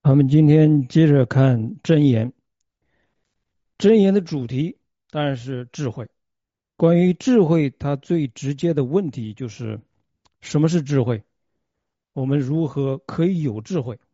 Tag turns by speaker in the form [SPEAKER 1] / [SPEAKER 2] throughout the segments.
[SPEAKER 1] 我们今天接着看箴言。箴言的主题当然是智慧。关于智慧，它最直接的问题就是什么是智慧？我们如何可以有智慧？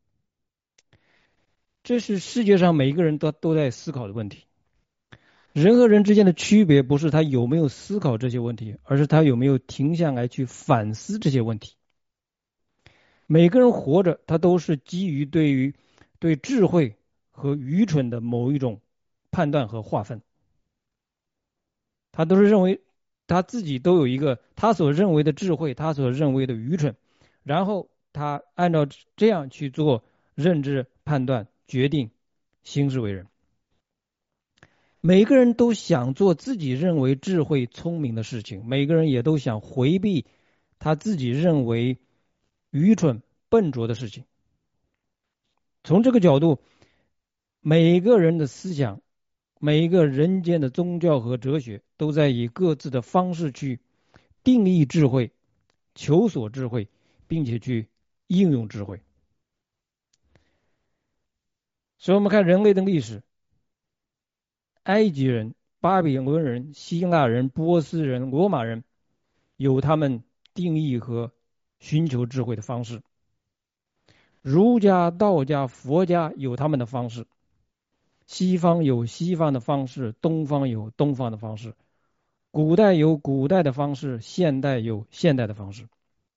[SPEAKER 1] 这是世界上每一个人都在思考的问题。人和人之间的区别不是他有没有思考这些问题，而是他有没有停下来去反思这些问题。每个人活着，他都是基于对智慧和愚蠢的某一种判断和划分。他都是认为他自己都有一个他所认为的智慧，他所认为的愚蠢，然后他按照这样去做认知判断决定，行事为人。每个人都想做自己认为智慧聪明的事情，每个人也都想回避他自己认为愚蠢笨拙的事情。从这个角度，每个人的思想，每一个人间的宗教和哲学，都在以各自的方式去定义智慧、求索智慧，并且去应用智慧。所以，我们看人类的历史，埃及人、巴比伦人、希腊人、波斯人、罗马人有他们定义和寻求智慧的方式；儒家、道家、佛家有他们的方式；西方有西方的方式，东方有东方的方式；古代有古代的方式，现代有现代的方式。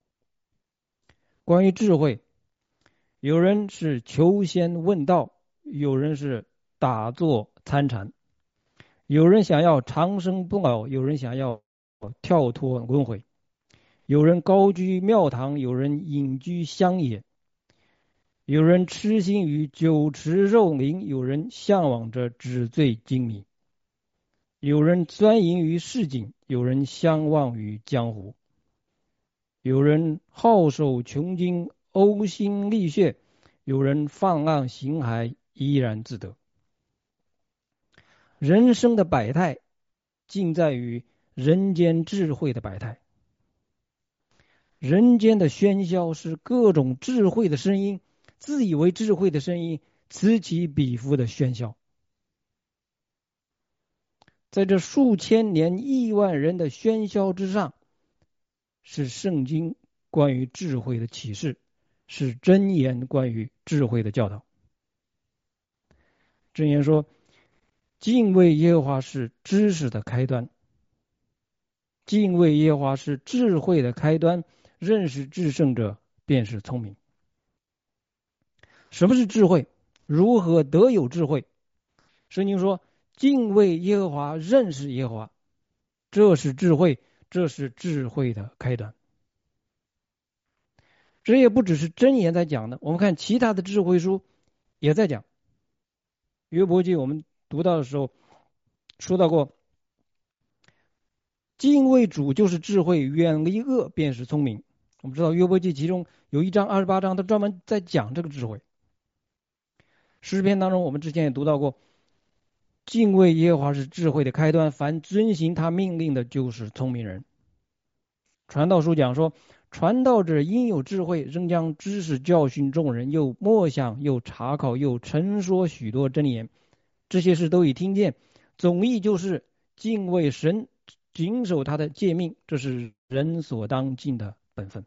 [SPEAKER 1] 关于智慧，有人是求仙问道，有人是打坐参禅，有人想要长生不老，有人想要跳脱轮回，有人高居庙堂，有人隐居乡野，有人痴心于酒池肉林，有人向往着纸醉金迷，有人钻营于市井，有人相忘于江湖，有人好手穷经，呕心沥血，有人放浪形骸，怡然自得。人生的百态，尽在于人间智慧的百态。人间的喧嚣是各种智慧的声音，自以为智慧的声音，此起彼伏的喧嚣。在这数千年、亿万人的喧嚣之上，是圣经关于智慧的启示，是箴言关于智慧的教导。箴言说：敬畏耶和华是知识的开端，敬畏耶和华是智慧的开端，认识至圣者便是聪明。什么是智慧？如何得有智慧？圣经说：敬畏耶和华，认识耶和华，这是智慧，这是智慧的开端。这也不只是箴言在讲的，我们看其他的智慧书也在讲。约伯记我们读到的时候说到过，敬畏主就是智慧，远离恶便是聪明。我们知道约伯记其中有1章28章，它专门在讲这个智慧。诗篇当中我们之前也读到过，敬畏耶和华是智慧的开端，凡遵行他命令的就是聪明人。传道书讲说，传道者应有智慧，仍将知识教训众人，又默想，又查考，又陈说许多真言。这些事都已听见，总意就是敬畏神，谨守他的诫命，这是人所当尽的本分。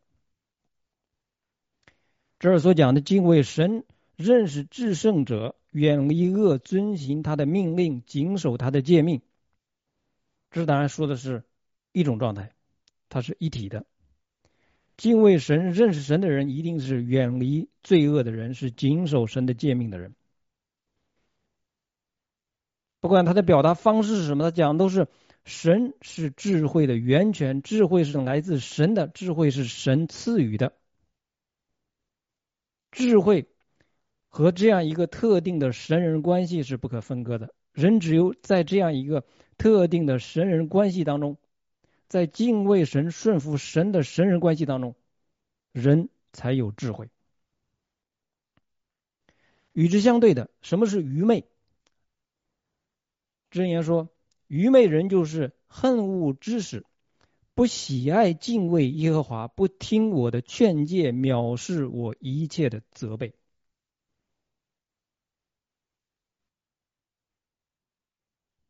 [SPEAKER 1] 这儿所讲的敬畏神，认识至圣者，远离恶，遵行他的命令，谨守他的诫命，这当然说的是一种状态，它是一体的。敬畏神、认识神的人，一定是远离罪恶的人，是谨守神的诫命的人。不管他的表达方式是什么，他讲都是神是智慧的源泉，智慧是来自神的，智慧是神赐予的。智慧和这样一个特定的神人关系是不可分割的。人只有在这样一个特定的神人关系当中，在敬畏神、顺服神的神人关系当中，人才有智慧。与之相对的，什么是愚昧？箴言说，愚昧人就是恨恶知识，不喜爱敬畏耶和华，不听我的劝诫，藐视我一切的责备。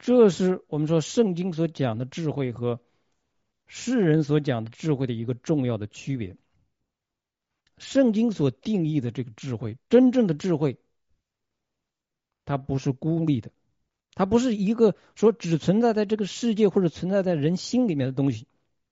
[SPEAKER 1] 这是我们说圣经所讲的智慧和世人所讲的智慧的一个重要的区别。圣经所定义的这个智慧，真正的智慧，它不是孤立的，它不是一个说只存在在这个世界或者存在在人心里面的东西。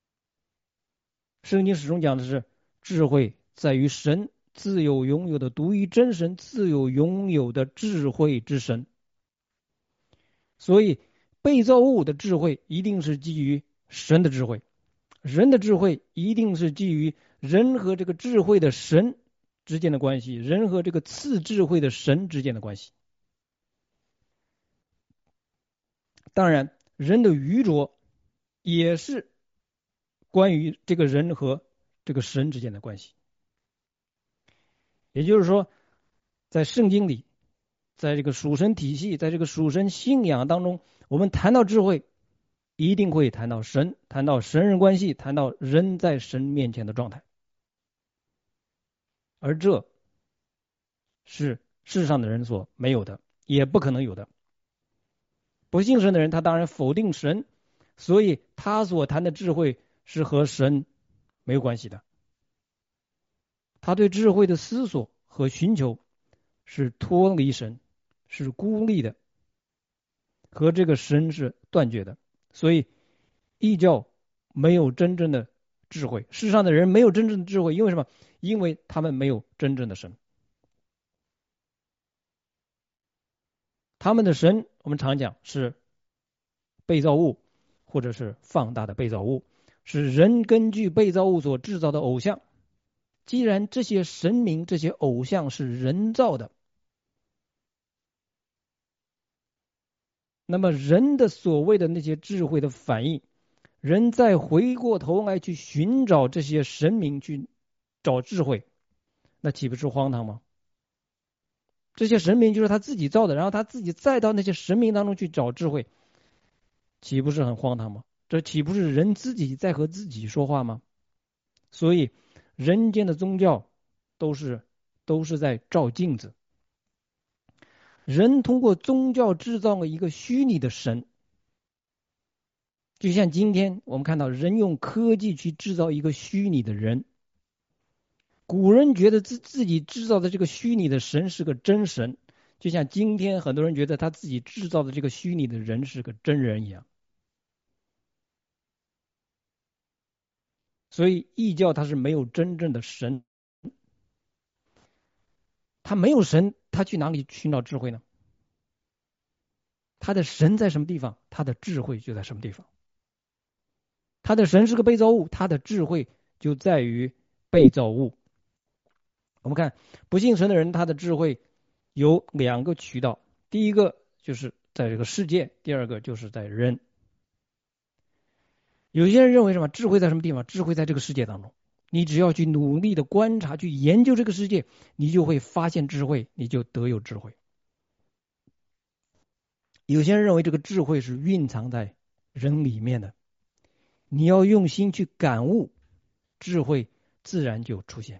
[SPEAKER 1] 圣经始终讲的是智慧在于神自有拥有的独一真神自有拥有的智慧之神。所以被造物的智慧一定是基于神的智慧，人的智慧一定是基于人和这个智慧的神之间的关系，人和这个赐智慧的神之间的关系。当然人的愚拙也是关于这个人和这个神之间的关系。也就是说在圣经里，在这个属神体系，在这个属神信仰当中，我们谈到智慧一定会谈到神，谈到神人关系，谈到人在神面前的状态。而这是世上的人所没有的，也不可能有的。不信神的人他当然否定神，所以他所谈的智慧是和神没有关系的。他对智慧的思索和寻求是脱离神，是孤立的，和这个神是断绝的。所以异教没有真正的智慧，世上的人没有真正的智慧，因为什么？因为他们没有真正的神。他们的神我们常讲是被造物，或者是放大的被造物，是人根据被造物所制造的偶像。既然这些神明这些偶像是人造的，那么人的所谓的那些智慧的反应，人再回过头来去寻找这些神明去找智慧，那岂不是荒唐吗？这些神明就是他自己造的，然后他自己再到那些神明当中去找智慧，岂不是很荒唐吗？这岂不是人自己在和自己说话吗？所以人间的宗教都是在照镜子，人通过宗教制造了一个虚拟的神。就像今天我们看到人用科技去制造一个虚拟的人，古人觉得自己制造的这个虚拟的神是个真神，就像今天很多人觉得他自己制造的这个虚拟的人是个真人一样。所以异教它是没有真正的神，他没有神，他去哪里寻找智慧呢？他的神在什么地方，他的智慧就在什么地方。他的神是个被造物，他的智慧就在于被造物。我们看不信神的人，他的智慧有两个渠道，第一个就是在这个世界，第二个就是在人。有些人认为什么？智慧在什么地方？智慧在这个世界当中。你只要去努力的观察，去研究这个世界，你就会发现智慧，你就得有智慧。有些人认为这个智慧是蕴藏在人里面的，你要用心去感悟，智慧自然就出现。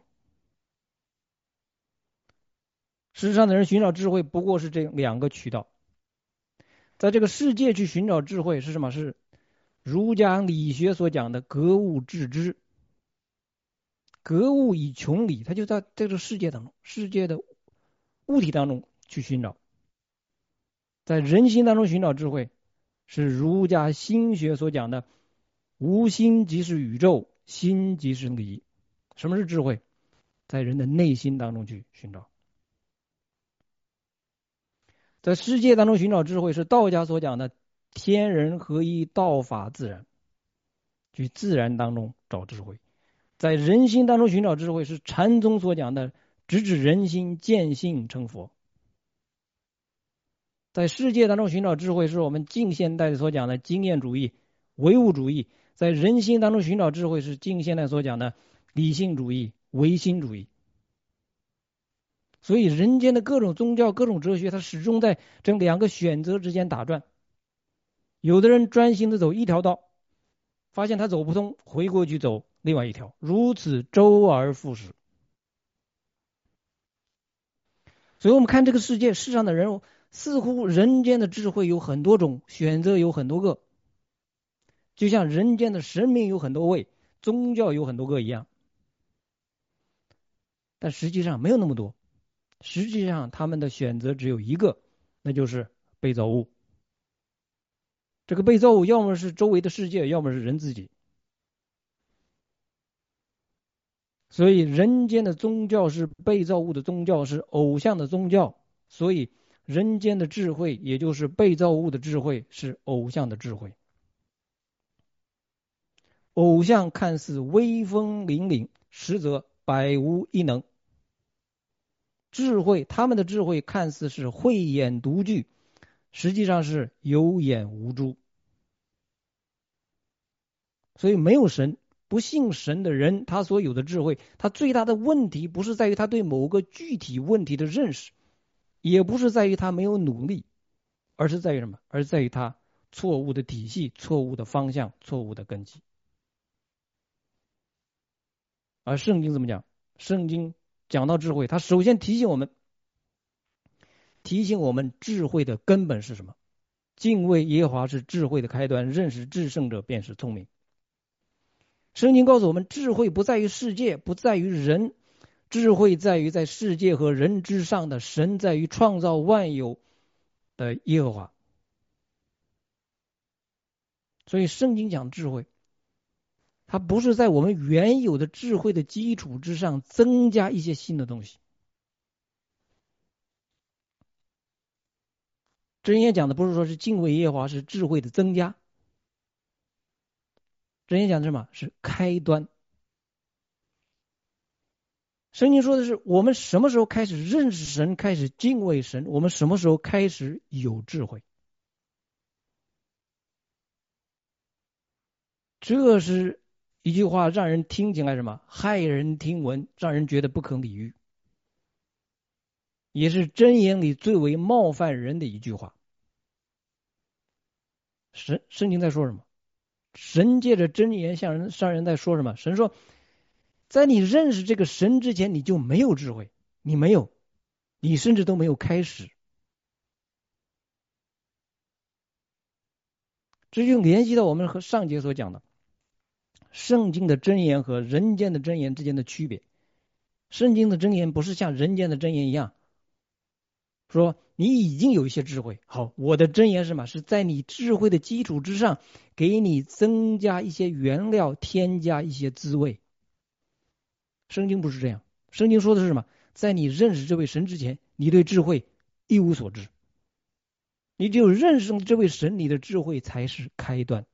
[SPEAKER 1] 世上的人寻找智慧不过是这两个渠道。在这个世界去寻找智慧是什么？是儒家理学所讲的格物致知。格物以穷理，他就在这个世界当中，世界的物体当中去寻找。在人心当中寻找智慧，是儒家心学所讲的无心即是宇宙，心即是理。什么是智慧？在人的内心当中去寻找。在世界当中寻找智慧，是道家所讲的天人合一，道法自然，去自然当中找智慧。在人心当中寻找智慧，是禅宗所讲的直指人心，见性成佛。在世界当中寻找智慧，是我们近现代所讲的经验主义、唯物主义；在人心当中寻找智慧，是近现代所讲的理性主义、唯心主义。所以人间的各种宗教、各种哲学，它始终在这两个选择之间打转。有的人专心的走一条道，发现他走不通，回过去走另外一条，如此周而复始。所以我们看这个世界，世上的人似乎人间的智慧有很多种，选择有很多个，就像人间的神明有很多位，宗教有很多个一样。但实际上没有那么多，实际上他们的选择只有一个，那就是被造物。这个被造物要么是周围的世界，要么是人自己。所以人间的宗教是被造物的宗教，是偶像的宗教。所以人间的智慧，也就是被造物的智慧，是偶像的智慧。偶像看似威风凛凛，实则百无一能。智慧，他们的智慧看似是慧眼独具，实际上是有眼无珠。所以没有神，不信神的人，他所有的智慧，他最大的问题不是在于他对某个具体问题的认识，也不是在于他没有努力，而是在于什么？而在于他错误的体系、错误的方向、错误的根基。而圣经怎么讲？圣经讲到智慧，他首先提醒我们智慧的根本是什么？敬畏耶和华是智慧的开端，认识至圣者便是聪明。圣经告诉我们，智慧不在于世界，不在于人，智慧在于在世界和人之上的神，在于创造万有的耶和华。所以圣经讲智慧，它不是在我们原有的智慧的基础之上增加一些新的东西。箴言讲的不是说是敬畏耶和华是智慧的增加，箴言讲的是什么？是开端。圣经说的是我们什么时候开始认识神，开始敬畏神，我们什么时候开始有智慧。这是一句话，让人听起来什么骇人听闻，让人觉得不可理喻，也是箴言里最为冒犯人的一句话。圣经在说什么？神借着箴言向人在说什么？神说，在你认识这个神之前，你就没有智慧，你没有，你甚至都没有开始。这就联系到我们和上节所讲的圣经的箴言和人间的箴言之间的区别。圣经的箴言不是像人间的箴言一样，说你已经有一些智慧，好，我的箴言是什么？是在你智慧的基础之上，给你增加一些原料，添加一些滋味。圣经不是这样，圣经说的是什么？在你认识这位神之前，你对智慧一无所知。你只有认识这位神，你的智慧才是开端。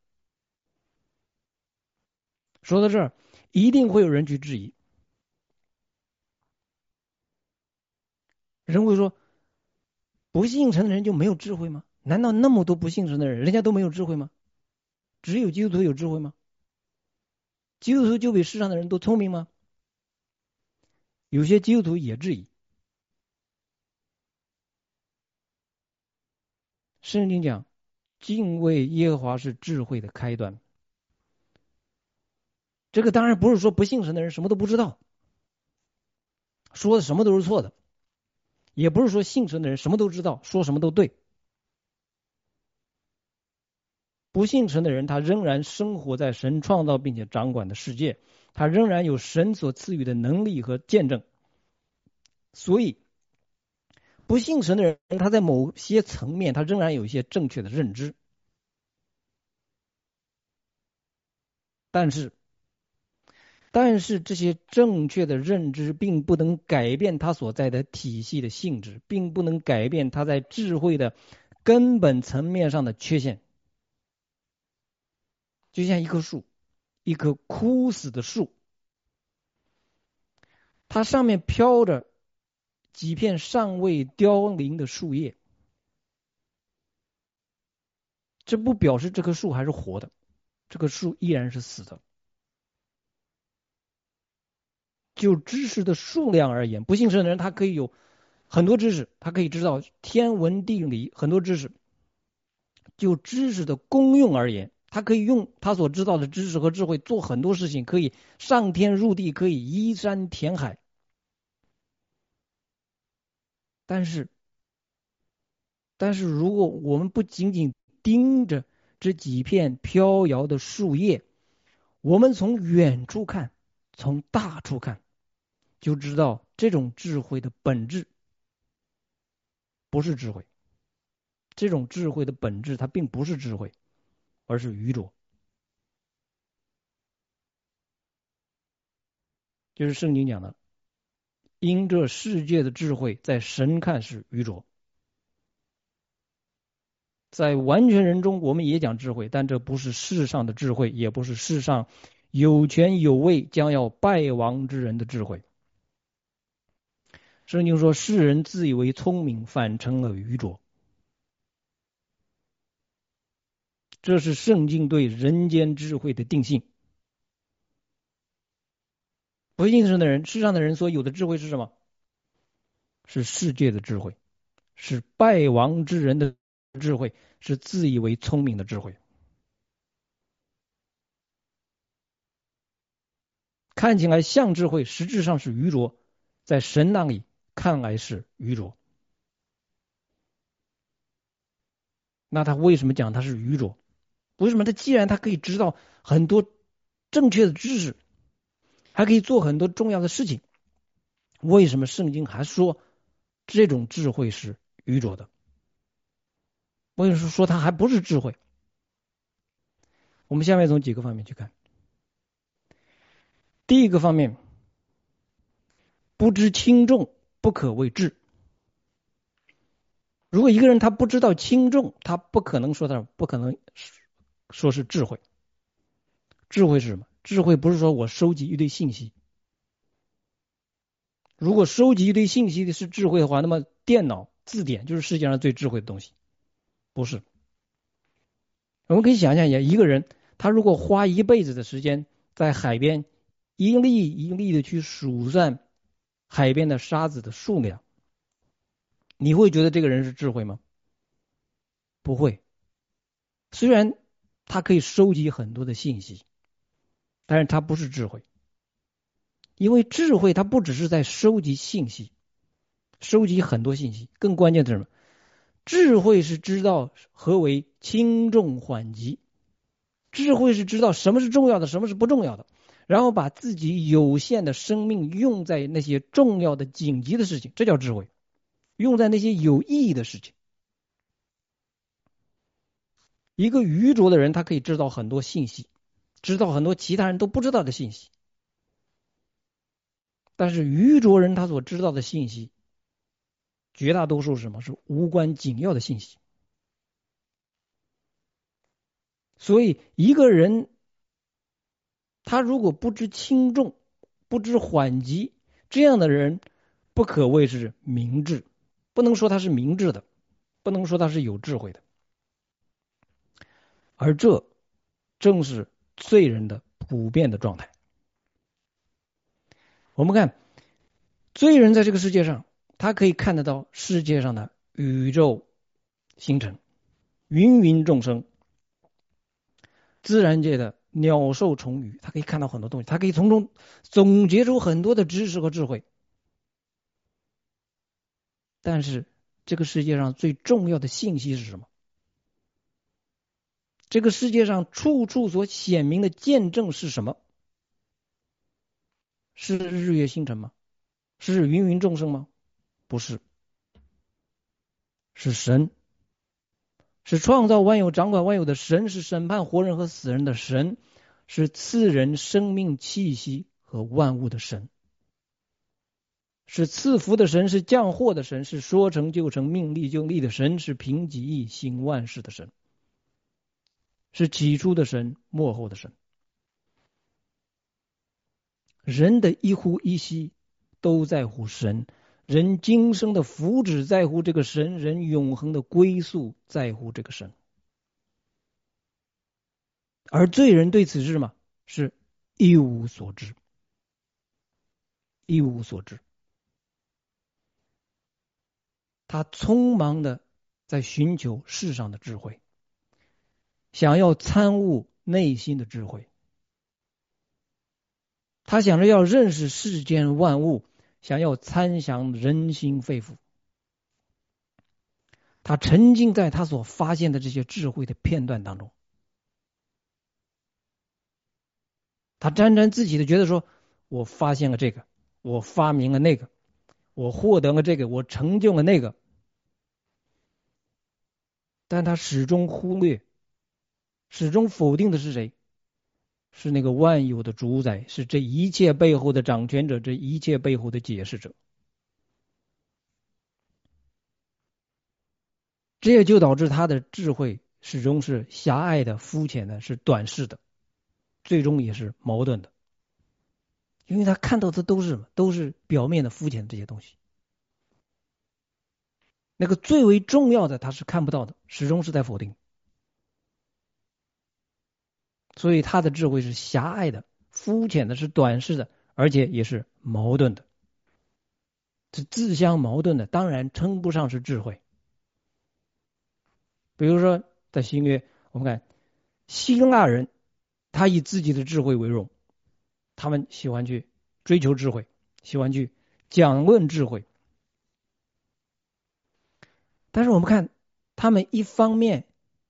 [SPEAKER 1] 说到这儿，一定会有人去质疑，人会说，不信神的人就没有智慧吗？难道那么多不信神的人，人家都没有智慧吗？只有基督徒有智慧吗？基督徒就比世上的人都聪明吗？有些基督徒也质疑。圣经讲，敬畏耶和华是智慧的开端。这个当然不是说不信神的人什么都不知道，说的什么都是错的，也不是说信神的人什么都知道，说什么都对。不信神的人，他仍然生活在神创造并且掌管的世界，他仍然有神所赐予的能力和见证。所以不信神的人，他在某些层面他仍然有一些正确的认知，但是这些正确的认知并不能改变他所在的体系的性质，并不能改变他在智慧的根本层面上的缺陷。就像一棵树，一棵枯死的树，它上面飘着几片尚未凋零的树叶，这不表示这棵树还是活的，这棵树依然是死的。就知识的数量而言，不信神的人他可以有很多知识，他可以知道天文地理很多知识。就知识的功用而言，他可以用他所知道的知识和智慧做很多事情，可以上天入地，可以移山填海。但是但是如果我们不仅仅盯着这几片飘摇的树叶，我们从远处看，从大处看，就知道这种智慧的本质不是智慧。这种智慧的本质，它并不是智慧，而是愚拙。就是圣经讲的，因这世界的智慧，在神看是愚拙。在完全人中，我们也讲智慧，但这不是世上的智慧，也不是世上有权有位将要败亡之人的智慧。圣经说，世人自以为聪明，反成了愚拙。这是圣经对人间智慧的定性。不信神的人，世上的人所有的智慧是什么？是世界的智慧，是败亡之人的智慧，是自以为聪明的智慧。看起来像智慧，实质上是愚拙，在神那里看来是愚拙。那他为什么讲他是愚拙？为什么他既然他可以知道很多正确的知识，还可以做很多重要的事情，为什么圣经还说这种智慧是愚拙的？为什么说它还不是智慧？我们下面从几个方面去看。第一个方面，不知轻重，不可谓智。如果一个人他不知道轻重，他不可能说是智慧。智慧是什么？智慧不是说我收集一堆信息。如果收集一堆信息的是智慧的话，那么电脑、字典就是世界上最智慧的东西。不是。我们可以想象一下，一个人他如果花一辈子的时间在海边一粒一粒的去数算海边的沙子的数量，你会觉得这个人是智慧吗？不会。虽然他可以收集很多的信息，但是他不是智慧。因为智慧它不只是在收集信息，收集很多信息，更关键的是什么？智慧是知道何为轻重缓急，智慧是知道什么是重要的，什么是不重要的，然后把自己有限的生命用在那些重要的紧急的事情，这叫智慧。用在那些有意义的事情。一个愚拙的人，他可以知道很多信息，知道很多其他人都不知道的信息，但是愚拙人他所知道的信息，绝大多数是什么？是无关紧要的信息。所以一个人他如果不知轻重，不知缓急，这样的人不可谓是明智，不能说他是明智的，不能说他是有智慧的。而这正是罪人的普遍的状态。我们看罪人在这个世界上，他可以看得到世界上的宇宙星辰、芸芸众生、自然界的鸟兽虫鱼，他可以看到很多东西，他可以从中总结出很多的知识和智慧。但是这个世界上最重要的信息是什么？这个世界上处处所显明的见证是什么？是日月星辰吗？是芸芸众生吗？不是，是神，是创造万有、掌管万有的神，是审判活人和死人的神，是赐人生命气息和万物的神，是赐福的神，是降祸的神，是说成就成、命立就立的神，是凭己意行万事的神，是起初的神，末后的神。人的一呼一吸都在乎神，人今生的福祉在乎这个神，人永恒的归宿在乎这个神。而罪人对此是什么？是一无所知，一无所知。他匆忙的在寻求世上的智慧，想要参悟内心的智慧。他想着要认识世间万物，想要参详人心肺腑。 他沉浸在他所发现的这些智慧的片段当中，他沾沾自喜的觉得说，我发现了这个，我发明了那个，我获得了这个，我成就了那个，但他始终忽略，始终否定的是谁？是那个万有的主宰，是这一切背后的掌权者，这一切背后的解释者。这也就导致他的智慧始终是狭隘的、肤浅的、是短视的，最终也是矛盾的，因为他看到的都是表面的、肤浅的这些东西，那个最为重要的他是看不到的，始终是在否定，所以他的智慧是狭隘的、肤浅的、是短视的，而且也是矛盾的，是自相矛盾的，当然称不上是智慧。比如说在新约，我们看希腊人，他以自己的智慧为荣，他们喜欢去追求智慧，喜欢去讲论智慧。但是我们看，他们一方面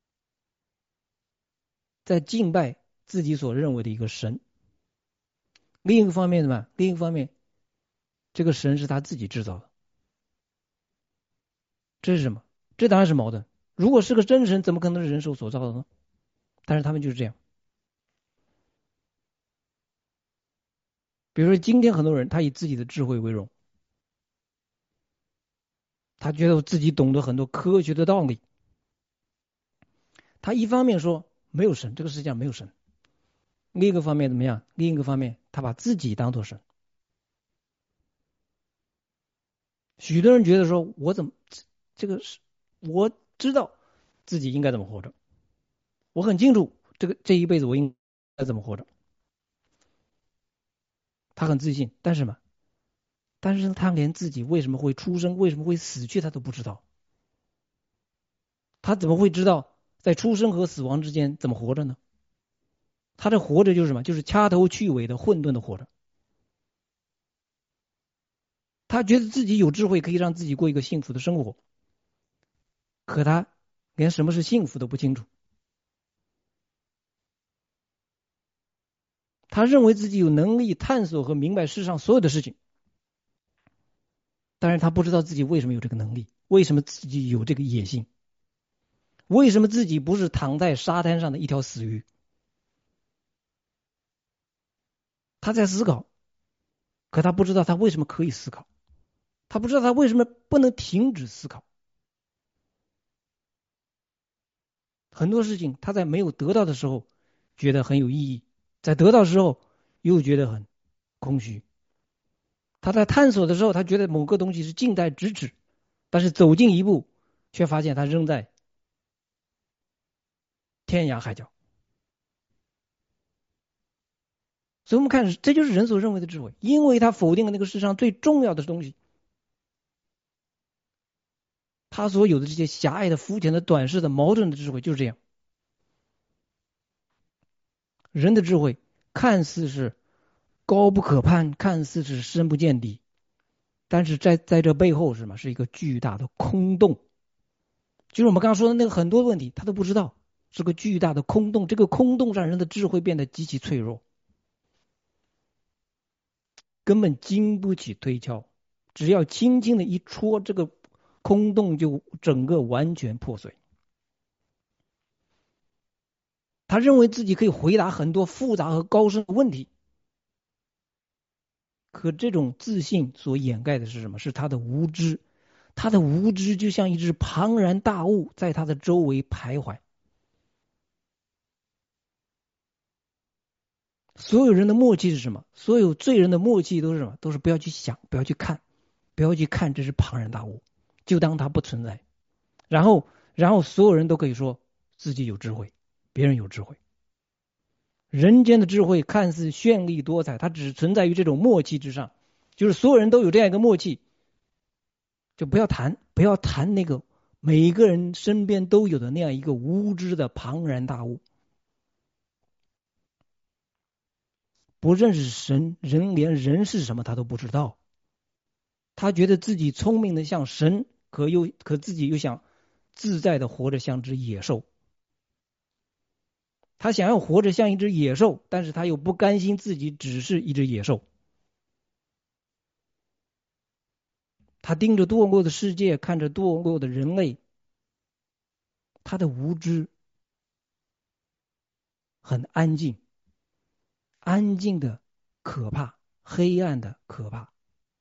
[SPEAKER 1] 在敬拜自己所认为的一个神，另一个方面什么？另一个方面，这个神是他自己制造的，这是什么？这当然是矛盾。如果是个真神，怎么可能是人手所造的呢？但是他们就是这样。比如说，今天很多人他以自己的智慧为荣，他觉得自己懂得很多科学的道理。他一方面说没有神，这个世界上没有神；另一个方面怎么样？另一个方面，他把自己当作神。许多人觉得说，我怎么这个是我知道自己应该怎么活着，我很清楚这一辈子我应该怎么活着。他很自信，但是嘛，但是他连自己为什么会出生，为什么会死去，他都不知道。他怎么会知道在出生和死亡之间怎么活着呢？他的活着就是什么？就是掐头去尾的混沌的活着。他觉得自己有智慧，可以让自己过一个幸福的生活，可他连什么是幸福都不清楚。他认为自己有能力探索和明白世上所有的事情，但是他不知道自己为什么有这个能力，为什么自己有这个野心，为什么自己不是躺在沙滩上的一条死鱼。他在思考，可他不知道他为什么可以思考，他不知道他为什么不能停止思考。很多事情他在没有得到的时候觉得很有意义，在得到的时候又觉得很空虚。他在探索的时候，他觉得某个东西是近在咫尺，但是走近一步，却发现他仍在天涯海角。所以我们看，这就是人所认为的智慧，因为他否定了那个世上最重要的东西，他所有的这些狭隘的、肤浅的、短视的、矛盾的智慧就是这样。人的智慧看似是高不可攀，看似是深不见底，但是在这背后是什么？是一个巨大的空洞。就是我们刚刚说的那个很多问题，他都不知道，是个巨大的空洞。这个空洞让人的智慧变得极其脆弱，根本经不起推敲。只要轻轻的一戳，这个空洞就整个完全破碎。他认为自己可以回答很多复杂和高深的问题，可这种自信所掩盖的是什么？是他的无知。他的无知就像一只庞然大物在他的周围徘徊。所有人的默契是什么？所有罪人的默契都是什么？都是不要去想，不要去看，不要去看这是庞然大物，就当它不存在。然后，所有人都可以说自己有智慧，别人有智慧。人间的智慧看似绚丽多彩，它只存在于这种默契之上，就是所有人都有这样一个默契，就不要谈那个每个人身边都有的那样一个无知的庞然大物。不认识神，人连人是什么他都不知道，他觉得自己聪明的像神，可自己又想自在的活着像只野兽。他想要活着像一只野兽，但是他又不甘心自己只是一只野兽。他盯着堕落的世界，看着堕落的人类，他的无知很安静，安静的可怕，黑暗的可怕。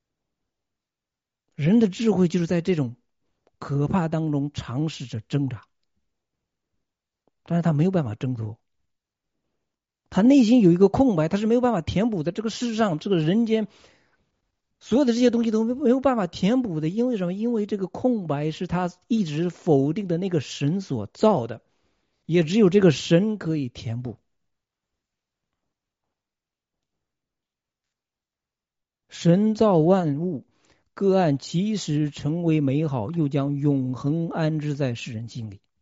[SPEAKER 1] 人的智慧就是在这种可怕当中尝试着挣扎，但是他没有办法挣脱。他内心有一个空白，他是没有办法填补的。这个世上，这个人间，所有的这些东西都没有办法填补的。因为什么？因为这个空白是他一直否定的那个神所造的，也只有这个神可以填补。神造万物，各按其时成为美好，又将永恒安置在世人心里。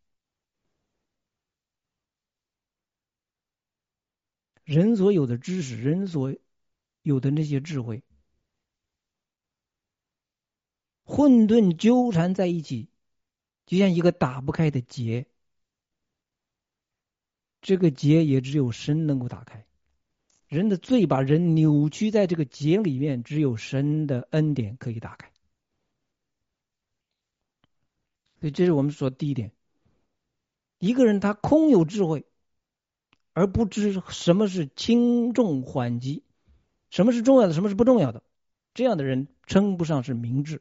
[SPEAKER 1] 人所有的知识，人所有的那些智慧，混沌纠缠在一起，就像一个打不开的结。这个结也只有神能够打开。人的罪把人扭曲在这个结里面，只有神的恩典可以打开。所以这是我们说的第一点。一个人他空有智慧，而不知什么是轻重缓急，什么是重要的，什么是不重要的，这样的人称不上是明智。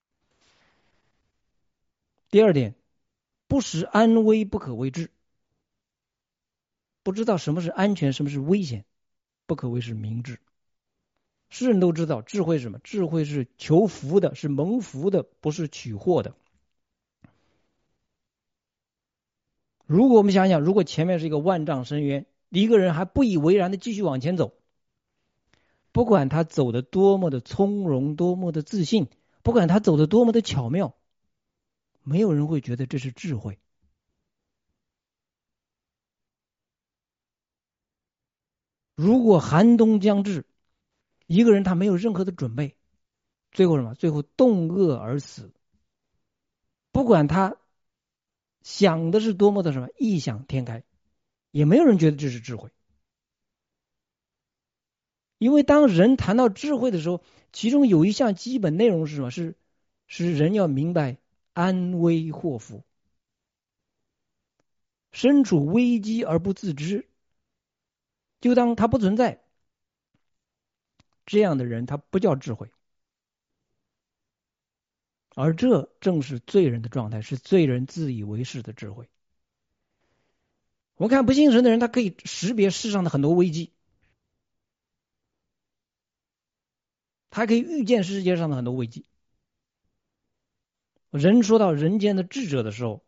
[SPEAKER 1] 第二点，不识安危不可谓智，不知道什么是安全，什么是危险，不可谓是明智。世人都知道智慧是什么？智慧是求福的，是蒙福的，不是取祸的。如果我们想想，如果前面是一个万丈深渊，一个人还不以为然的继续往前走，不管他走的多么的从容，多么的自信，不管他走的多么的巧妙，没有人会觉得这是智慧。如果寒冬将至，一个人他没有任何的准备，最后什么？最后冻饿而死。不管他想的是多么的什么异想天开，也没有人觉得这是智慧。因为当人谈到智慧的时候，其中有一项基本内容是什么？是人要明白安危祸福。身处危机而不自知，就当它不存在，这样的人他不叫智慧。而这正是罪人的状态，是罪人自以为是的智慧。我们看不信神的人，他可以识别世上的很多危机，他可以预见世界上的很多危机。人说到人间的智者的时候，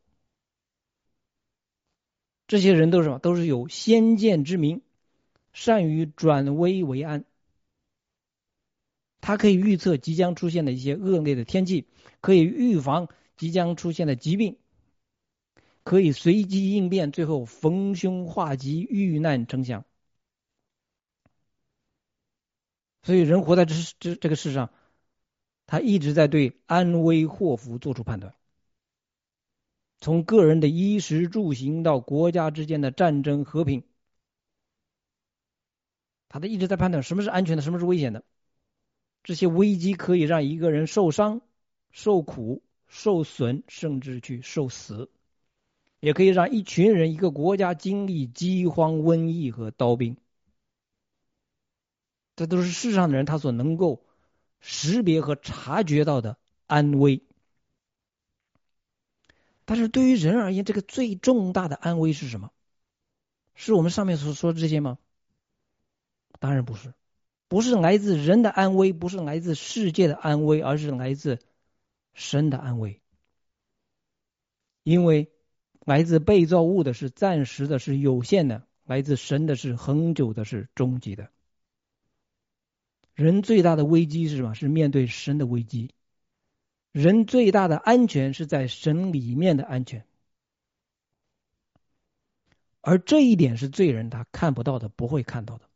[SPEAKER 1] 这些人都是什么？都是有先见之明，善于转危为安。他可以预测即将出现的一些恶劣的天气，可以预防即将出现的疾病，可以随机应变，最后逢凶化吉，遇难成祥。所以人活在这个世上，他一直在对安危祸福做出判断，从个人的衣食住行到国家之间的战争和平，他一直在判断什么是安全的，什么是危险的。这些危机可以让一个人受伤、受苦、受损，甚至去受死，也可以让一群人、一个国家经历饥荒、瘟疫和刀兵。这都是世上的人他所能够识别和察觉到的安危。但是对于人而言，这个最重大的安危是什么？是我们上面所说的这些吗？当然不是，不是来自人的安危，不是来自世界的安危，而是来自神的安危。因为来自被造物的是暂时的，是有限的；来自神的是恒久的，是终极的。人最大的危机是什么？是面对神的危机。人最大的安全是在神里面的安全，而这一点是罪人他看不到的，不会看到的。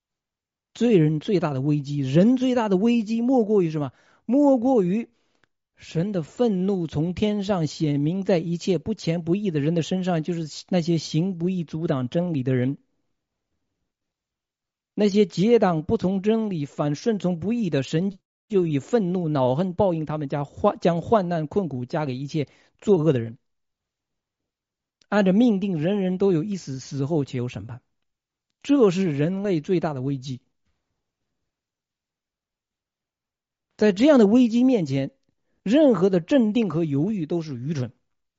[SPEAKER 1] 罪人最大的危机，人最大的危机莫过于什么？莫过于神的愤怒从天上显明在一切不虔不义的人的身上，就是那些行不义阻挡真理的人，那些结党不从真理反顺从不义的，神就以愤怒恼恨报应他们，将患难困苦加给一切作恶的人。按照命定，人人都有一死，死后且有审判，这是人类最大的危机。在这样的危机面前，任何的镇定和犹豫都是愚蠢。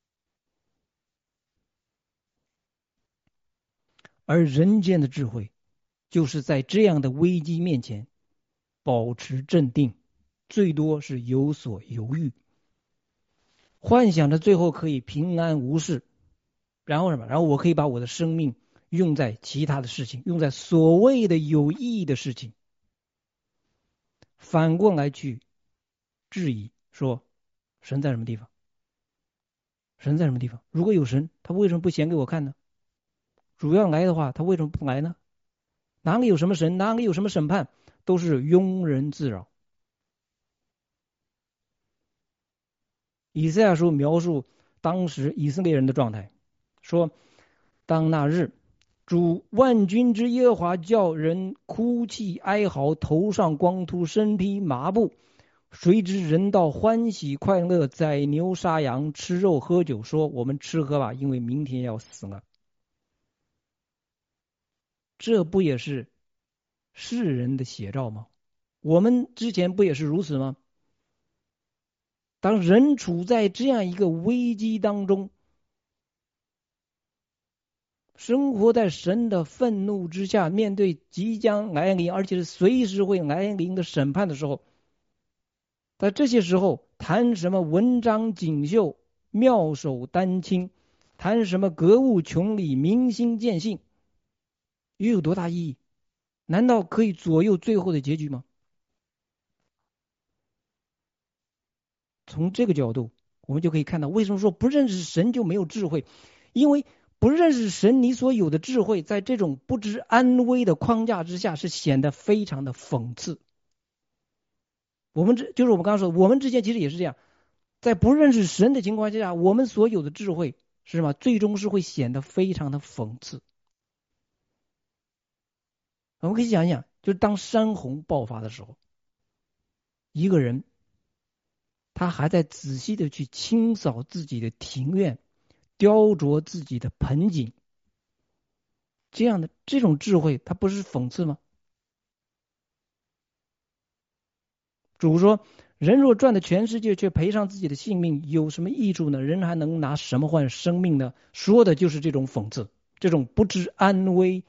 [SPEAKER 1] 而人间的智慧，就是在这样的危机面前保持镇定，最多是有所犹豫，幻想着最后可以平安无事，然后什么？然后我可以把我的生命用在其他的事情，用在所谓的有意义的事情。反过来去质疑说，神在什么地方？神在什么地方？如果有神，他为什么不显给我看呢？主要来的话，他为什么不来呢？哪里有什么神，哪里有什么审判，都是庸人自扰。以赛亚书描述当时以色列人的状态，说：当那日，主万军之耶和华叫人哭泣哀嚎，头上光秃，身披麻布。谁知人道欢喜快乐，宰牛杀羊，吃肉喝酒，说：我们吃喝吧，因为明天要死了。这不也是世人的写照吗？我们之前不也是如此吗？当人处在这样一个危机当中，生活在神的愤怒之下，面对即将来临，而且是随时会来临的审判的时候，在这些时候谈什么文章锦绣、妙手丹青，谈什么格物穷理、明心见性，又有多大意义？难道可以左右最后的结局吗？从这个角度，我们就可以看到，为什么说不认识神就没有智慧？因为不认识神，你所有的智慧，在这种不知安危的框架之下，是显得非常的讽刺。就是我们刚刚说的，我们之间其实也是这样，在不认识神的情况下，我们所有的智慧是什么？最终是会显得非常的讽刺。我们可以想一想，就是当山洪爆发的时候，一个人他还在仔细的去清扫自己的庭院，雕琢自己的盆景，这种智慧，它不是讽刺吗？主说：人若赚的全世界，却赔上自己的性命，有什么益处呢？人还能拿什么换生命呢？说的就是这种讽刺，这种不知安危，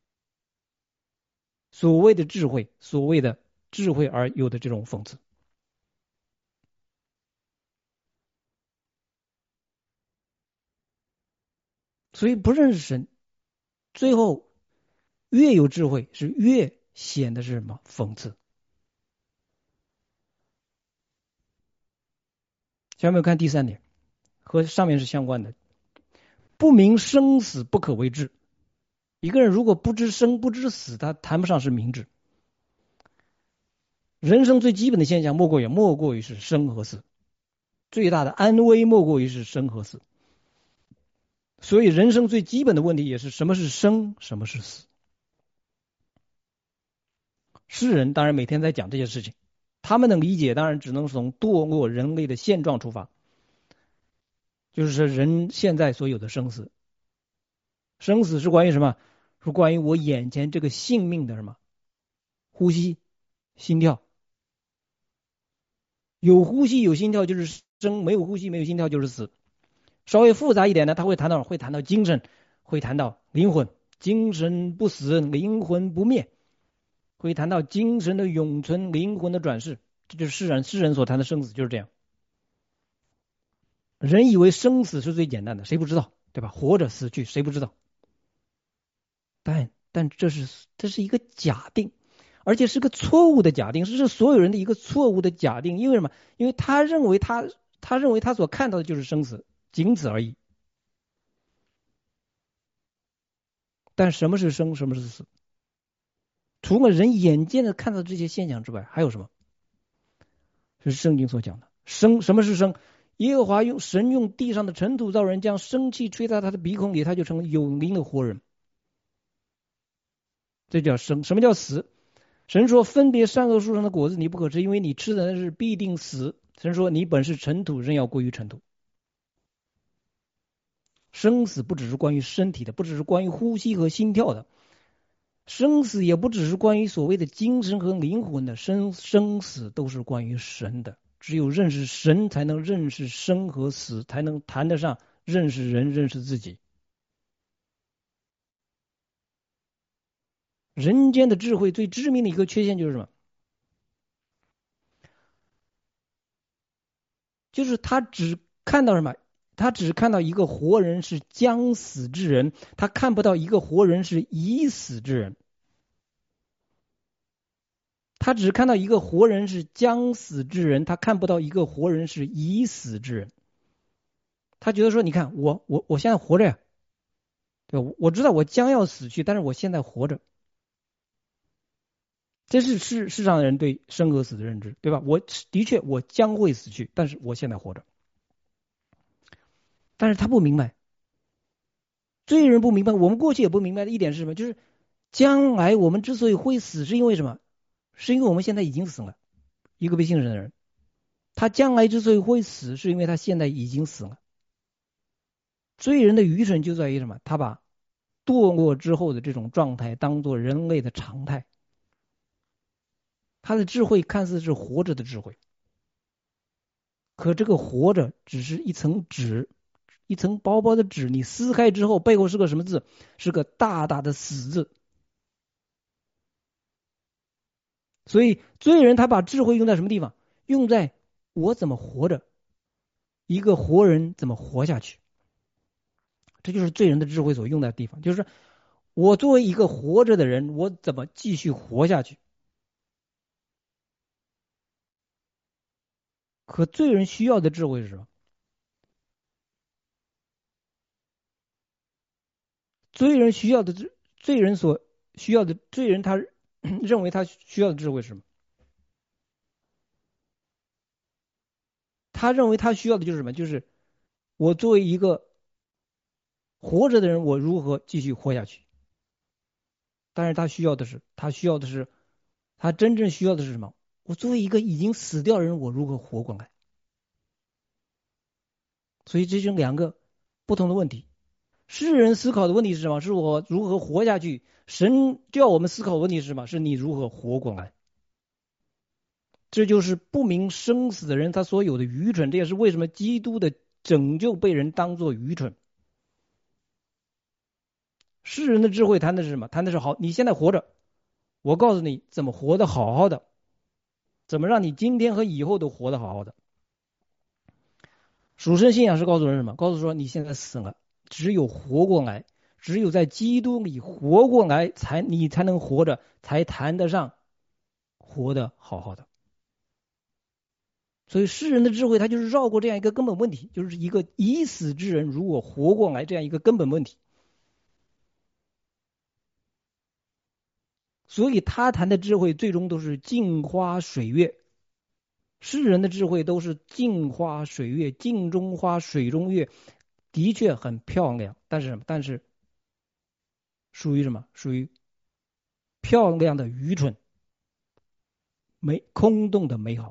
[SPEAKER 1] 所谓的智慧，所谓的智慧而有的这种讽刺。所以不认识神，最后越有智慧，是越显得是什么讽刺。下面看第三点，和上面是相关的。不明生死，不可为智。一个人如果不知生不知死，他谈不上是明智。人生最基本的现象莫过于是生和死，最大的安危莫过于是生和死。所以人生最基本的问题也是什么是生，什么是死。世人当然每天在讲这些事情，他们的理解当然只能从堕落人类的现状出发，就是说人现在所有的生死。生死是关于什么？是关于我眼前这个性命的什么？呼吸、心跳。有呼吸有心跳就是生，没有呼吸没有心跳就是死。稍微复杂一点呢，他会谈到精神，会谈到灵魂，精神不死，灵魂不灭，会谈到精神的永存，灵魂的转世。这就是世人所谈的生死，就是这样。人以为生死是最简单的，谁不知道，对吧？活着死去，谁不知道？但这是一个假定，而且是个错误的假定，是所有人的一个错误的假定。因为什么？因为他认为他所看到的就是生死，仅此而已。但什么是生，什么是死？除了人眼见的看到这些现象之外，还有什么？是圣经所讲的， 生，什么是生？耶和华神用地上的尘土造人，将生气吹在他的鼻孔里，他就成了有灵的活人。这叫生。什么叫死？神说：分别善恶树上的果子你不可吃，因为你吃的那日必定死。神说：你本是尘土，仍要归于尘土。生死不只是关于身体的，不只是关于呼吸和心跳的，生死也不只是关于所谓的精神和灵魂的，生死都是关于神的。只有认识神，才能认识生和死，才能谈得上认识人，认识自己。人间的智慧最致命的一个缺陷就是什么？就是他只看到什么？他只看到一个活人是将死之人，他看不到一个活人是已死之人。他只看到一个活人是将死之人，他看不到一个活人是已死之人。他觉得说，你看我现在活着呀，对吧？我知道我将要死去，但是我现在活着。这是世上的人对生和死的认知，对吧？的确我将会死去，但是我现在活着。但是他不明白，罪人不明白，我们过去也不明白的一点是什么？就是将来我们之所以会死，是因为什么？是因为我们现在已经死了。一个被信神的人，他将来之所以会死，是因为他现在已经死了。罪人的愚蠢就在于什么？他把堕落之后的这种状态当做人类的常态。他的智慧看似是活着的智慧，可这个活着只是一层纸，一层薄薄的纸，你撕开之后，背后是个什么字？是个大大的死字。所以罪人他把智慧用在什么地方？用在我怎么活着，一个活人怎么活下去。这就是罪人的智慧所用的地方，就是我作为一个活着的人，我怎么继续活下去。可罪人需要的智慧是什么？罪人需要的罪人所需要的罪人他认为他需要的智慧是什么？他认为他需要的就是什么？就是我作为一个活着的人，我如何继续活下去？但是他真正需要的是什么？我作为一个已经死掉的人，我如何活过来？所以这是两个不同的问题。世人思考的问题是什么？是我如何活下去？神叫我们思考的问题是什么？是你如何活过来？这就是不明生死的人他所有的愚蠢，这也是为什么基督的拯救被人当作愚蠢。世人的智慧谈的是什么？谈的是好，你现在活着，我告诉你怎么活得好好的，怎么让你今天和以后都活得好好的。属神信仰是告诉人什么？告诉说你现在死了，只有活过来，只有在基督里活过来，你才能活着，才谈得上活得好好的。所以世人的智慧，他就是绕过这样一个根本问题，就是一个已死之人如果活过来这样一个根本问题。所以他谈的智慧最终都是镜花水月，世人的智慧都是镜花水月，镜中花水中月，的确很漂亮，但是什么？但是属于什么？属于漂亮的愚蠢，空洞的美好。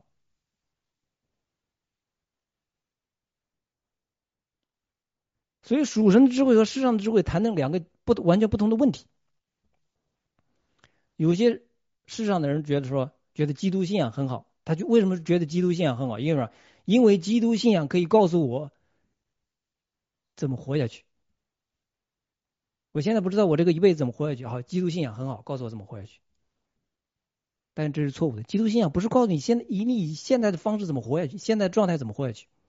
[SPEAKER 1] 所以属神的智慧和世上的智慧谈的两个完全不同的问题。有些世上的人觉得基督信仰很好，他就为什么觉得基督信仰很好？因为什么？因为基督信仰可以告诉我怎么活下去。我现在不知道我这个一辈子怎么活下去，好，基督信仰很好，告诉我怎么活下去。但是这是错误的，基督信仰不是告诉你以现在的方式怎么活下去，现在状态怎么活下去。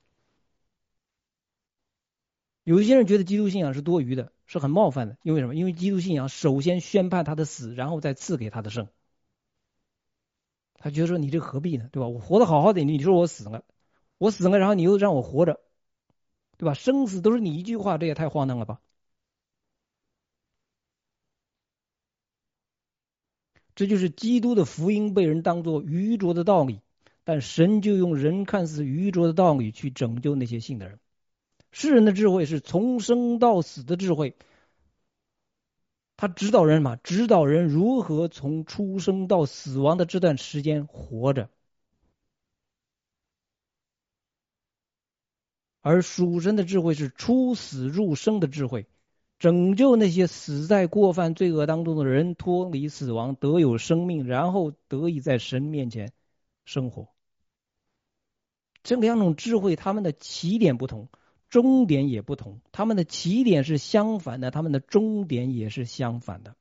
[SPEAKER 1] 有一些人觉得基督信仰是多余的，是很冒犯的，因为什么？因为基督信仰首先宣判他的死，然后再赐给他的生。他觉得说你这何必呢？对吧？我活得好好的，你说我死了，我死了，然后你又让我活着，对吧？生死都是你一句话，这也太荒唐了吧！这就是基督的福音被人当作愚拙的道理， 但神就用人看似愚拙的道理去拯救那些信的人。世人的智慧是从生到死的智慧，他指导人嘛，指导人如何从出生到死亡的这段时间活着。而属神的智慧是出死入生的智慧，拯救那些死在过犯罪恶当中的人脱离死亡，得有生命，然后得以在神面前生活。这两种智慧，他们的起点不同，终点也不同。他们的起点是相反的，他们的终点也是相反的。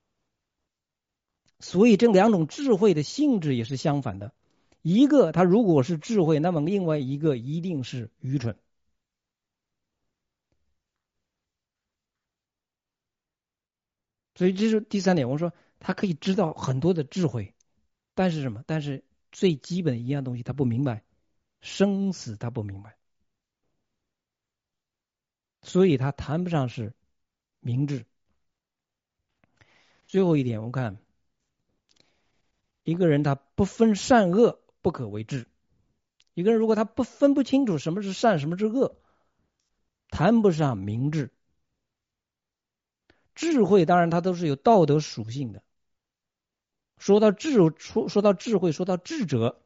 [SPEAKER 1] 所以这两种智慧的性质也是相反的。一个它如果是智慧，那么另外一个一定是愚蠢。所以这是第三点，我说他可以知道很多的智慧，但是什么？但是最基本的一样东西他不明白，生死他不明白，所以他谈不上是明智。最后一点，我们看一个人他不分善恶，不可为智。一个人如果他分不清楚什么是善，什么是恶，谈不上明智。智慧当然它都是有道德属性的。说到智慧，说到智者，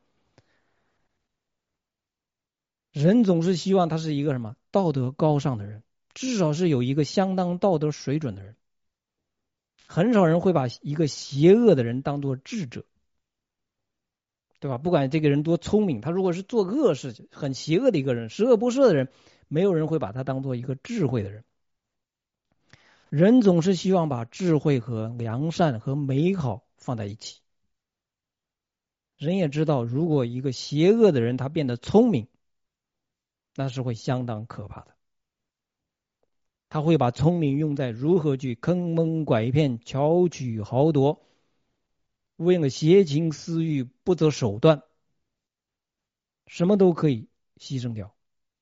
[SPEAKER 1] 人总是希望他是一个什么道德高尚的人，至少是有一个相当道德水准的人。很少人会把一个邪恶的人当作智者，对吧？不管这个人多聪明，他如果是做恶事情、很邪恶的一个人、十恶不赦的人，没有人会把他当做一个智慧的人。人总是希望把智慧和良善和美好放在一起。人也知道，如果一个邪恶的人他变得聪明，那是会相当可怕的。他会把聪明用在如何去坑蒙拐骗、巧取豪夺，为了邪情私欲不择手段，什么都可以牺牲掉。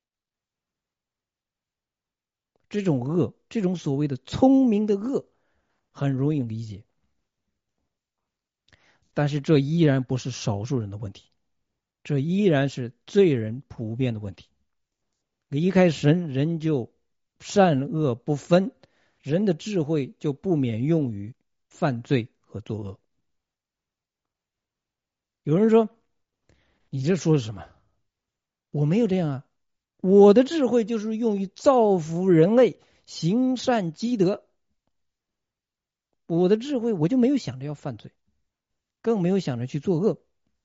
[SPEAKER 1] 这种恶，这种所谓的聪明的恶，很容易理解，但是这依然不是少数人的问题，这依然是罪人普遍的问题。离开神，人就善恶不分，人的智慧就不免用于犯罪和作恶。有人说，你这说是什么？我没有这样啊，我的智慧就是用于造福人类，行善积德。我的智慧我就没有想着要犯罪，更没有想着去作恶。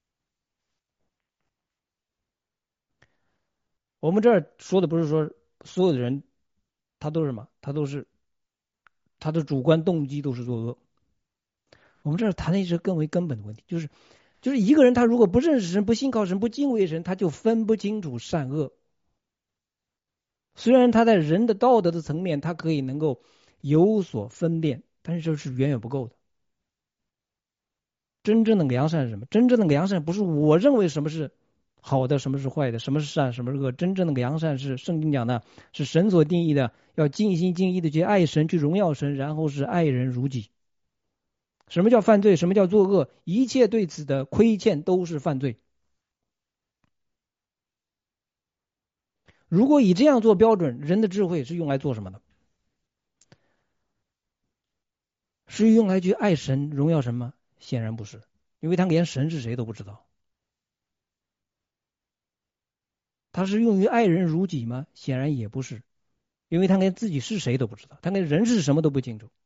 [SPEAKER 1] 我们这儿说的不是说所有的人他都是什么，他的主观动机都是作恶。我们这儿谈的是更为根本的问题，就是一个人他如果不认识神、不信靠神、不敬畏神，他就分不清楚善恶。虽然他在人的道德的层面，他可以能够有所分辨，但是这是远远不够的。真正的良善是什么？真正的良善不是我认为什么是好的，什么是坏的，什么是善，什么是恶。真正的良善是圣经讲的，是神所定义的，要尽心尽意的去爱神，去荣耀神，然后是爱人如己。什么叫犯罪？什么叫作恶？一切对此的亏欠都是犯罪。如果以这样做标准，人的智慧是用来做什么的？是用来去爱神、荣耀神吗？显然不是，因为他连神是谁都不知道。他是用于爱人如己吗？显然也不是，因为他连自己是谁都不知道，他连人是什么都不清楚。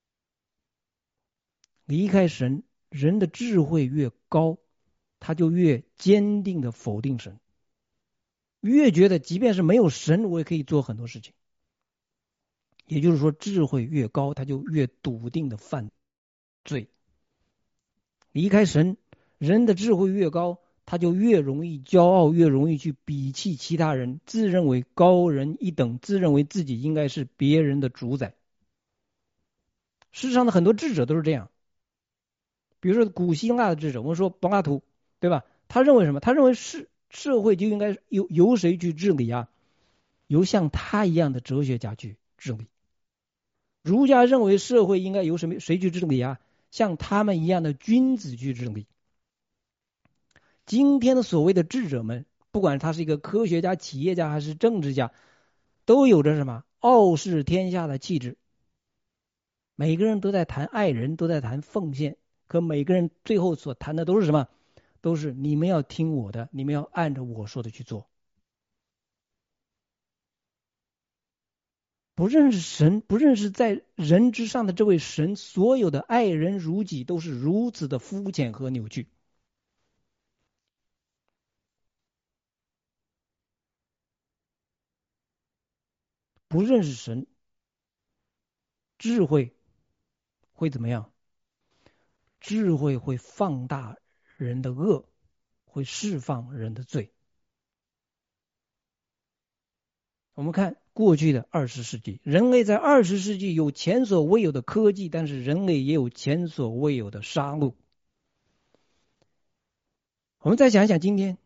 [SPEAKER 1] 离开神，人的智慧越高，他就越坚定的否定神，越觉得即便是没有神，我也可以做很多事情。也就是说，智慧越高，他就越笃定的犯罪。离开神，人的智慧越高，他就越容易骄傲，越容易去鄙弃其他人，自认为高人一等，自认为自己应该是别人的主宰。世上的很多智者都是这样，比如说古希腊的智者，我们说柏拉图，对吧？他认为什么？他认为社会就应该由谁去治理啊？由像他一样的哲学家去治理。儒家认为社会应该由谁去治理啊？像他们一样的君子去治理。 今天的所谓的智者们，不管他是一个科学家、企业家还是政治家，都有着什么傲视天下的气质。每个人都在谈爱人，都在谈奉献，可每个人最后所谈的都是什么？都是你们要听我的，你们要按照我说的去做。不认识神，不认识在人之上的这位神，所有的爱人如己都是如此的肤浅和扭曲。不认识神，智慧会怎么样？智慧会放大人的恶，会释放人的罪。我们看过去的20世纪，人类在20世纪有前所未有的科技，但是人类也有前所未有的杀戮。我们再想一想，今天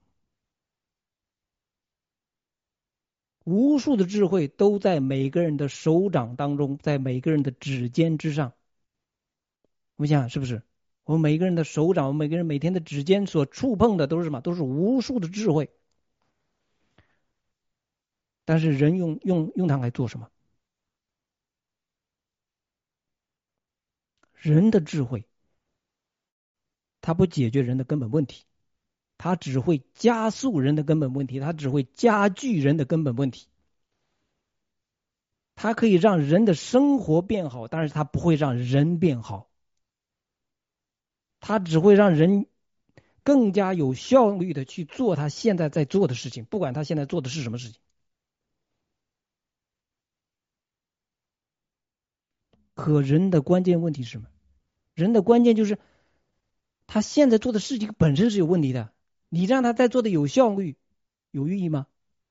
[SPEAKER 1] 无数的智慧都在每个人的手掌当中，在每个人的指尖之上。我们想想是不是？我们每个人的手掌，我们每个人每天的指尖所触碰的都是什么？都是无数的智慧。但是人用它来做什么？人的智慧，它不解决人的根本问题，它只会加速人的根本问题，它只会加剧人的根本问题。它可以让人的生活变好，但是它不会让人变好。它只会让人更加有效率的去做他现在在做的事情，不管他现在做的是什么事情。可人的关键问题是什么？人的关键就是他现在做的事情本身是有问题的，你让他再做的有效率，有意义吗？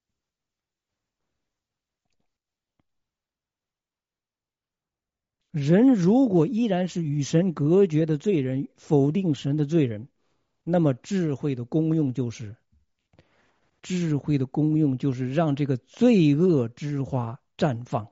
[SPEAKER 1] 人如果依然是与神隔绝的罪人，否定神的罪人，那么智慧的功用就是让这个罪恶之花绽放。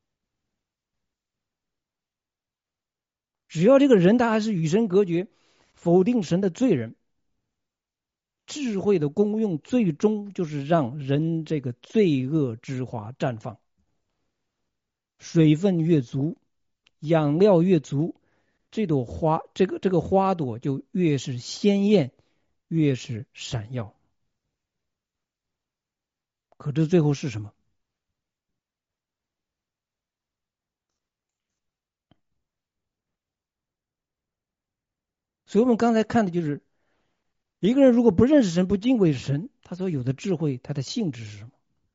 [SPEAKER 1] 只要这个人他还是与神隔绝，否定神的罪人，智慧的功用最终就是让人这个罪恶之花绽放。水分越足，养料越足，这朵花，这个花朵就越是鲜艳，越是闪耀。可这最后是什么？所以我们刚才看的就是一个人如果不认识神，不敬畏神，他所有的智慧，他的性质是什么？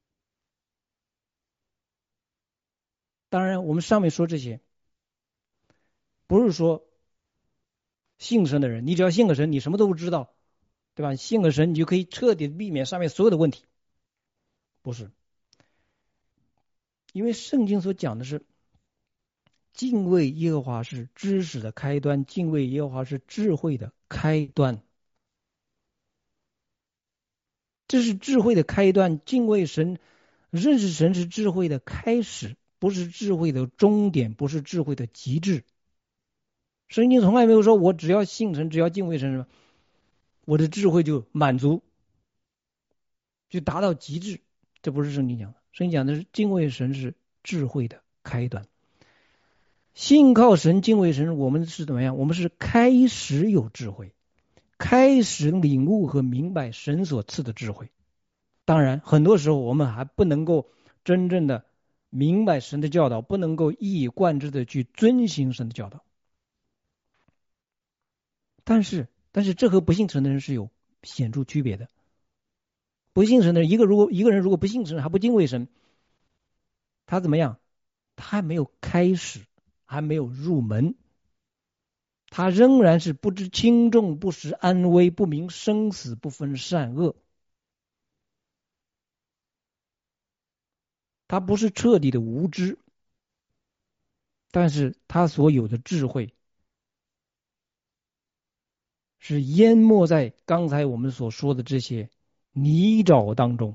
[SPEAKER 1] 当然，我们上面说这些，不是说信神的人，你只要信个神，你什么都不知道，对吧？信个神，你就可以彻底避免上面所有的问题。不是，因为圣经所讲的是敬畏耶和华是知识的开端，敬畏耶和华是智慧的开端。这是智慧的开端，敬畏神、认识神是智慧的开始，不是智慧的终点，不是智慧的极致。圣经从来没有说我只要信神，只要敬畏神，我的智慧就满足，就达到极致。这不是圣经讲的，圣经讲的是敬畏神是智慧的开端。信靠神、敬畏神，我们是怎么样？我们是开始有智慧，开始领悟和明白神所赐的智慧。当然，很多时候我们还不能够真正的明白神的教导，不能够一以贯之的去遵行神的教导。但是这和不信神的人是有显著区别的。不信神的人，一个人如果不信神，还不敬畏神，他怎么样？他还没有开始，还没有入门，他仍然是不知轻重，不识安危，不明生死，不分善恶。他不是彻底的无知，但是他所有的智慧是淹没在刚才我们所说的这些泥沼当中。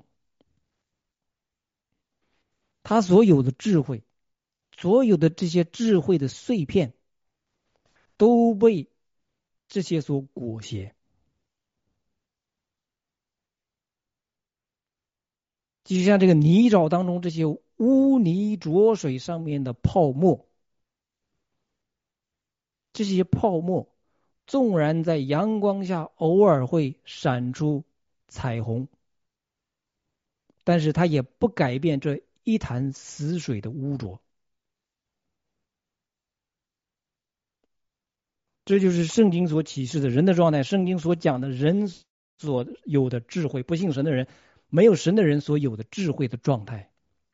[SPEAKER 1] 他所有的智慧，所有的这些智慧的碎片，都被这些所裹挟。 就像这个泥沼当中这些污泥浊水上面的泡沫，这些泡沫纵然在阳光下偶尔会闪出彩虹，但是它也不改变这一潭死水的污浊。这就是圣经所启示的人的状态，圣经所讲的人所有的智慧，不信神的人，没有神的人所有的智慧的状态。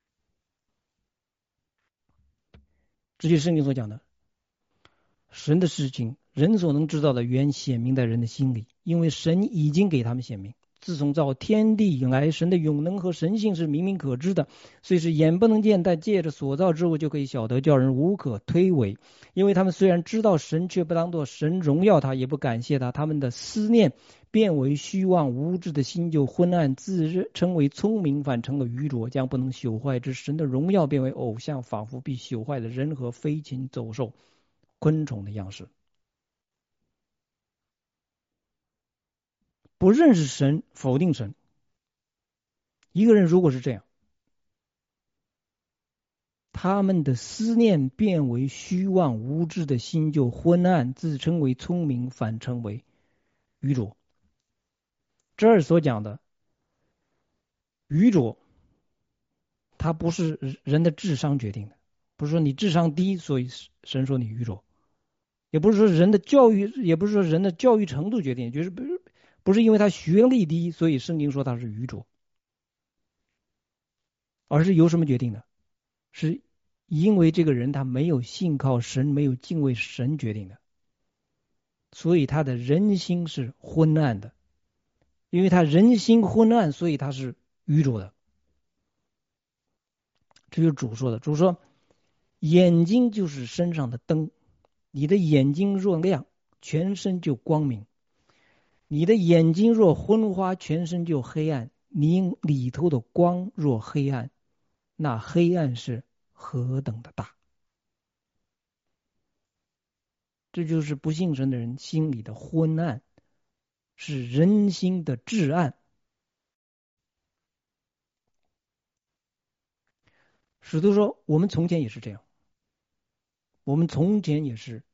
[SPEAKER 1] 这就是圣经所讲的神的事情，人所能知道的原显明在人的心里，因为神已经给他们显明。自从造天地以来，神的永能和神性是明明可知的，虽是眼不能见，但借着所造之物就可以晓得，叫人无可推诿。因为他们虽然知道神，却不当作神荣耀他，也不感谢他，他们的思念变为虚妄，无知的心就昏暗，自称为聪明，反成了愚拙，将不能朽坏之神的荣耀变为偶像，仿佛必朽坏的人和飞禽走兽、昆虫的样式。不认识神，否定神。一个人如果是这样，他们的思念变为虚妄，无知的心就昏暗，自称为聪明，反称为愚拙。这儿所讲的愚拙，它不是人的智商决定的，不是说你智商低，所以神说你愚拙，也不是说人的教育，也不是说人的教育程度决定，就是不是因为他学历低，所以圣经说他是愚拙，而是由什么决定的？是因为这个人他没有信靠神，没有敬畏神决定的，所以他的人心是昏暗的。因为他人心昏暗，所以他是愚拙的。这就是主说的。主说，眼睛就是身上的灯，你的眼睛若亮，全身就光明；你的眼睛若昏花，全身就黑暗。你里头的光若黑暗，那黑暗是何等的大！这就是不信神的人心里的昏暗，是人心的至暗。使徒说，我们从前也是这样，我们从前也是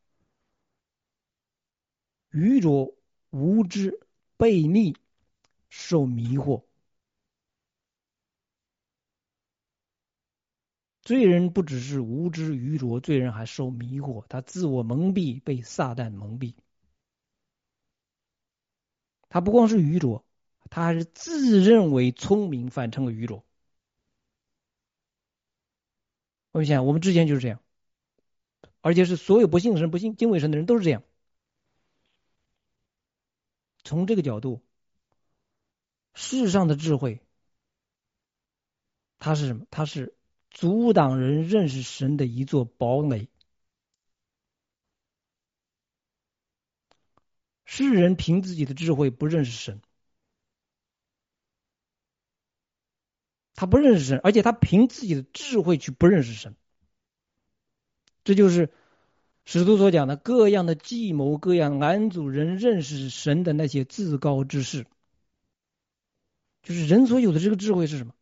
[SPEAKER 1] 愚拙、无知、悖逆、受迷惑。罪人不只是无知愚拙，罪人还受迷惑，他自我蒙蔽，被撒旦蒙蔽。他不光是愚拙，他还是自认为聪明，反成了愚拙。我们想，我们之前就是这样，而且是所有不信神、不信敬畏神的人都是这样。从这个角度，世上的智慧，它是什么？它是阻挡人认识神的一座堡垒。世人凭自己的智慧不认识神，他不认识神，而且他凭自己的智慧去不认识神。这就是使徒所讲的各样的计谋，各样拦阻人认识神的那些自高之事。就是人所有的这个智慧是什么？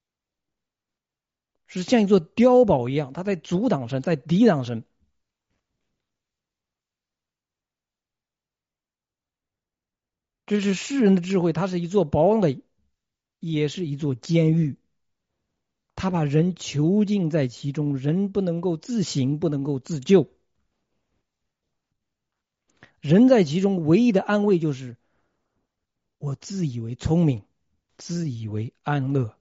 [SPEAKER 1] 是像一座碉堡一样，他在阻挡神，在抵挡神。这是世人的智慧，它是一座堡垒，也是一座监狱。他把人囚禁在其中，人不能够自省，不能够自救。人在其中唯一的安慰就是我自以为聪明，自以为安乐。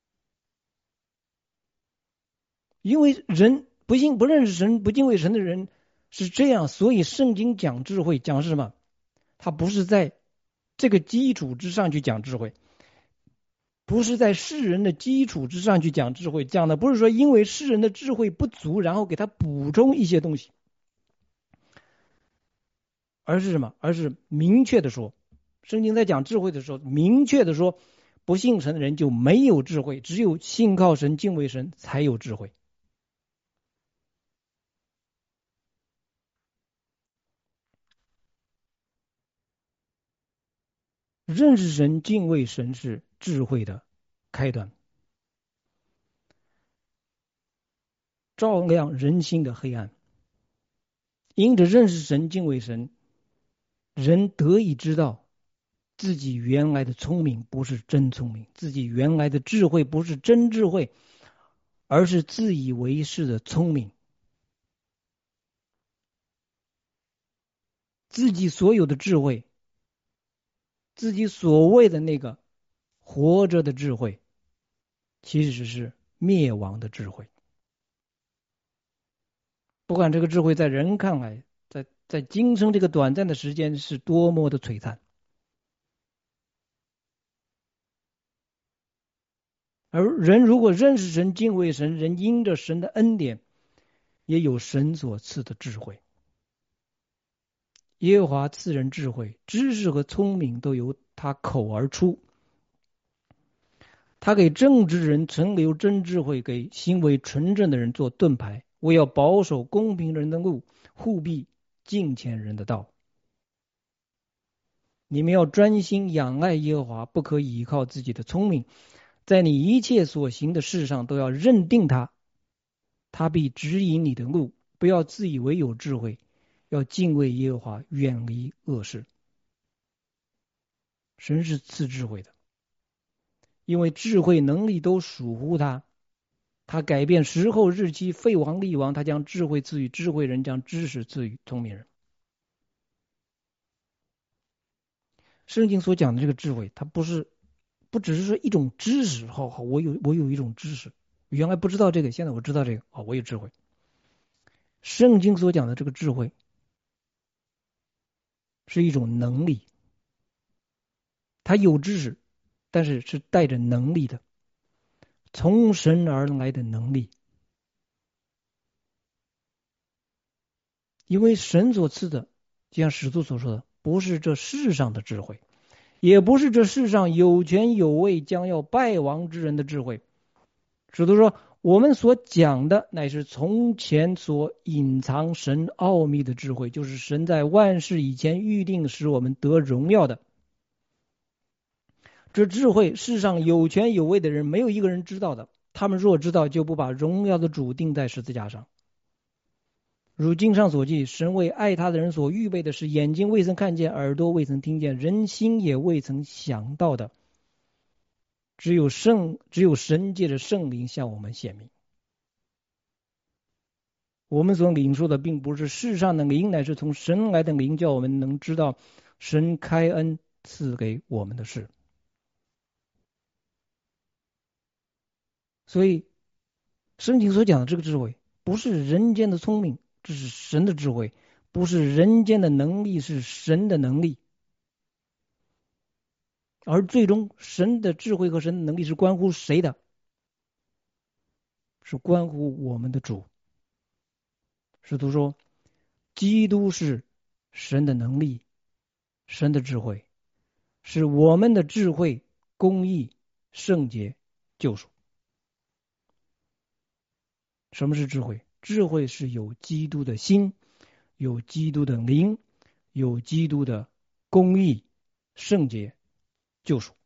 [SPEAKER 1] 因为人不信、不认识神、不敬畏神的人是这样，所以圣经讲智慧，讲是什么？他不是在这个基础之上去讲智慧，不是在世人的基础之上去讲智慧，讲的不是说因为世人的智慧不足，然后给他补充一些东西，而是什么？而是明确的说，圣经在讲智慧的时候，明确的说，不信神的人就没有智慧，只有信靠神、敬畏神才有智慧。认识神、敬畏神是智慧的开端。 照亮人心的黑暗。因着认识神、敬畏神，人得以知道自己原来的聪明不是真聪明，自己原来的智慧不是真智慧，而是自以为是的聪明。自己所有的智慧，自己所谓的那个活着的智慧，其实是灭亡的智慧。不管这个智慧在人看来，在今生这个短暂的时间是多么的璀璨，而人如果认识神、敬畏神，人因着神的恩典，也有神所赐的智慧。耶和华赐人智慧、知识和聪明，都由他口而出。他给正直人存留真智慧，给行为纯正的人做盾牌。我要保守公平人的路，护庇敬虔人的道。你们要专心仰赖耶和华，不可倚靠自己的聪明，在你一切所行的事上都要认定他，他必指引你的路。不要自以为有智慧，要敬畏耶和华，远离恶事。神是赐智慧的，因为智慧能力都属乎他。他改变时候日期，废王立王，他将智慧赐予智慧人，将知识赐予聪明人。圣经所讲的这个智慧，它不只是说一种知识。好，我有一种知识，原来不知道这个，现在我知道这个，我有智慧。圣经所讲的这个智慧是一种能力，他有知识，但是是带着能力的，从神而来的能力。因为神所赐的，就像使徒所说的，不是这世上的智慧，也不是这世上有权有位将要败亡之人的智慧。使徒说，我们所讲的乃是从前所隐藏神奥秘的智慧，就是神在万事以前预定使我们得荣耀的。这智慧世上有权有位的人没有一个人知道的，他们若知道，就不把荣耀的主钉在十字架上。如经上所记，神为爱他的人所预备的是眼睛未曾看见，耳朵未曾听见，人心也未曾想到的，只有神借着圣灵向我们显明。我们所领受的并不是世上的灵，乃是从神来的灵，叫我们能知道神开恩赐给我们的事。所以圣经所讲的这个智慧，不是人间的聪明，这是神的智慧；不是人间的能力，是神的能力。而最终神的智慧和神的能力是关乎谁的？是关乎我们的主。使徒说，基督是神的能力，神的智慧，是我们的智慧、公义、圣洁、救赎。什么是智慧？智慧是有基督的心，有基督的灵，有基督的公义、圣洁、救赎。